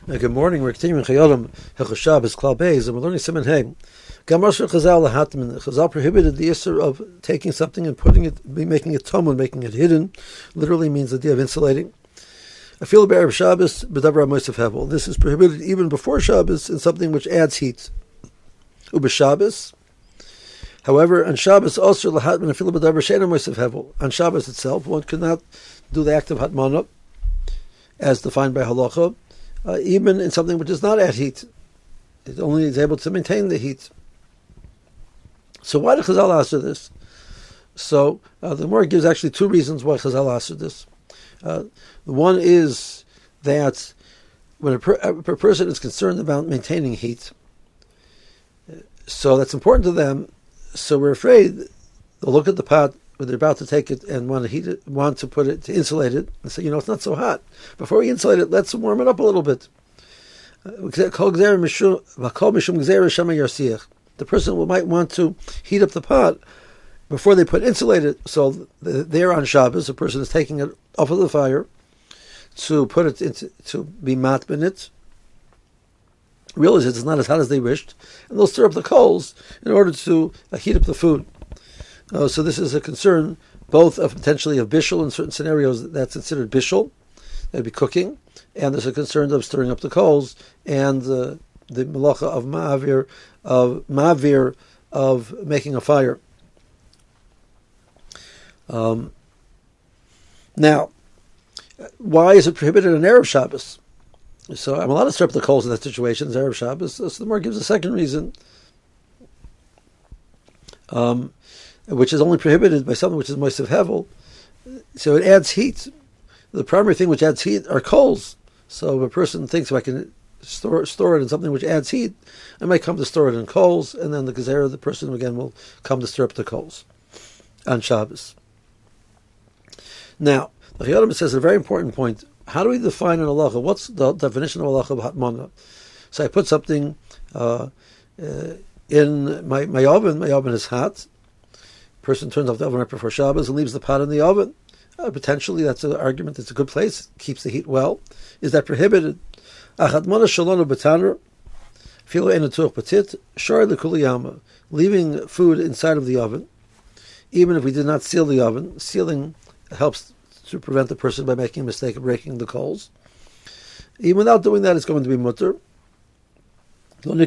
Good morning. We're continuing Chayolim Hilchos Shabbos Klal Beis, and we're learning Siman Hey. Gamar Chazal lahatmin. Chazal prohibited the issur of taking something and making it tumul, making it hidden. Literally means the idea of insulating. I feel be'erev Shabbos b'davar moisef hevel. This is prohibited even before Shabbos in something which adds heat. Shabbos. However, on Shabbos also lahatmin I feel b'davar she'ena moisef hevel. On Shabbos itself, one could not do the act of hatmana as defined by halacha. Even in something which does not add heat. It only is able to maintain the heat. So why did Chazal answer this? So the Gemara gives actually two reasons why Chazal answered this. The one is that when a person is concerned about maintaining heat, so that's important to them, so we're afraid they'll look at the pot when they're about to take it and want to heat it, want to put it, to insulate it, and say, it's not so hot. Before we insulate it, let's warm it up a little bit. The person might want to heat up the pot before they insulate it. So there on Shabbos, the person is taking it off of the fire to put it into, to be matbin it, realize it's not as hot as they wished, and they'll stir up the coals in order to heat up the food. So this is a concern both of potentially of bishul in certain scenarios that's considered bishul, that would be cooking, and there's a concern of stirring up the coals and the malacha of ma'avir of making a fire. Now, why is it prohibited on Erev Shabbos? So I'm allowed to stir up the coals in that situation, it's Erev Shabbos. So the Gemara gives a second reason. Which is only prohibited by something which is moisef hevel. So it adds heat. The primary thing which adds heat are coals. So if a person thinks, if I can store it in something which adds heat, I might come to store it in coals, and then the gezerah, the person again will come to stir up the coals on Shabbos. Now, the Chayolim says a very important point. How do we define an halacha? What's the definition of halacha of hatmana? So I put something in my oven. My oven is hot. Person turns off the oven right before Shabbos and leaves the pot in the oven. Potentially, that's an argument. It's a good place. Keeps the heat well. Is that prohibited? Leaving food inside of the oven, even if we did not seal the oven, sealing helps to prevent the person by making a mistake of breaking the coals. Even without doing that, it's going to be mutter. So the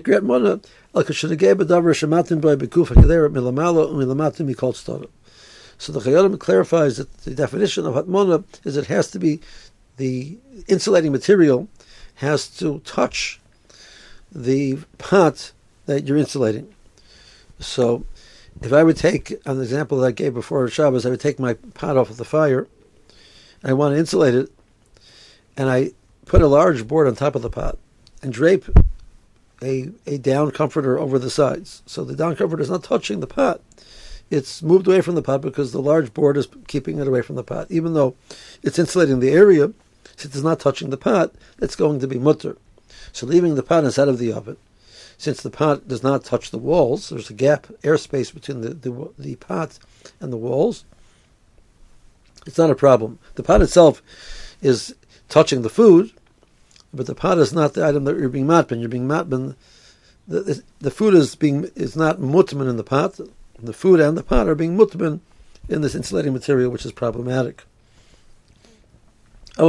Chayolim clarifies that the definition of hatmana is it has to be the insulating material has to touch the pot that you're insulating. So if I would take, on the example that I gave before Shabbos, I would take my pot off of the fire, and I want to insulate it, and I put a large board on top of the pot and drape a down comforter over the sides. So the down comforter is not touching the pot. It's moved away from the pot because the large board is keeping it away from the pot. Even though it's insulating the area, since it's not touching the pot, it's going to be mutter. So leaving the pot inside of the oven, since the pot does not touch the walls, there's a gap, airspace between the pot and the walls, it's not a problem. The pot itself is touching the food, but the pot is not the item that you're being matbin. You're being matbin. The food is not mutman in the pot. The food and the pot are being mutman in this insulating material, which is problematic. The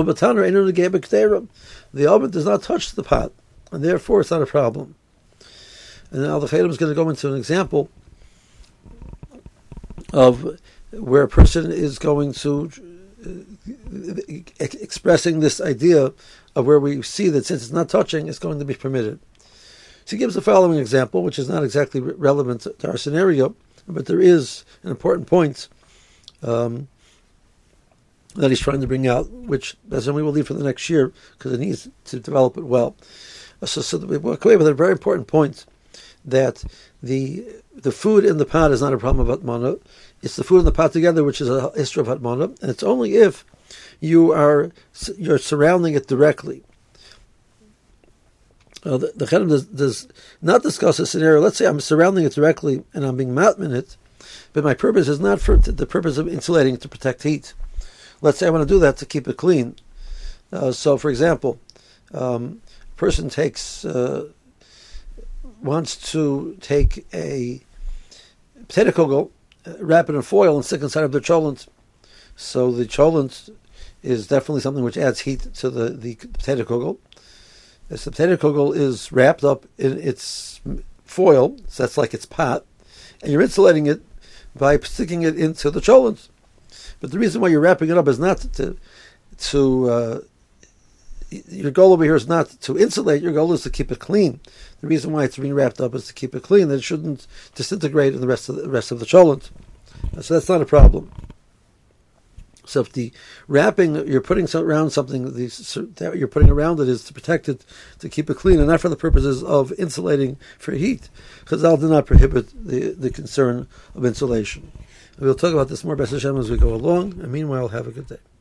oven does not touch the pot, and therefore it's not a problem. And now the Chayyim is going to go into an example of where a person is going to expressing this idea of where we see that since it's not touching, it's going to be permitted. So he gives the following example, which is not exactly relevant to our scenario, but there is an important point that he's trying to bring out, which we will leave for the next year because it needs to develop it well. So we walk away with a very important point that the food in the pot is not a problem of hatmana. It's the food and the pot together which is a history of hatmana, and it's only if you're surrounding it directly. The Chayyim does not discuss a scenario. Let's say I'm surrounding it directly and I'm being matmin it, but my purpose is not for the purpose of insulating it to protect heat. Let's say I want to do that to keep it clean. So, for example, person wants to take a potato kugel, wrap it in foil, and stick inside of the cholent. So the cholent is definitely something which adds heat to the potato kugel. As the potato kugel is wrapped up in its foil, so that's like its pot, and you're insulating it by sticking it into the cholent. But the reason why you're wrapping it up is not to your goal over here is not to insulate. Your goal is to keep it clean. The reason why it's being wrapped up is to keep it clean, that it shouldn't disintegrate in the rest of the cholent. So that's not a problem. So if the wrapping you're putting around something, that you're putting around it is to protect it, to keep it clean, and not for the purposes of insulating for heat. Chazal did not prohibit the concern of insulation. We'll talk about this more, B'ez Hashem, as we go along. And meanwhile, have a good day.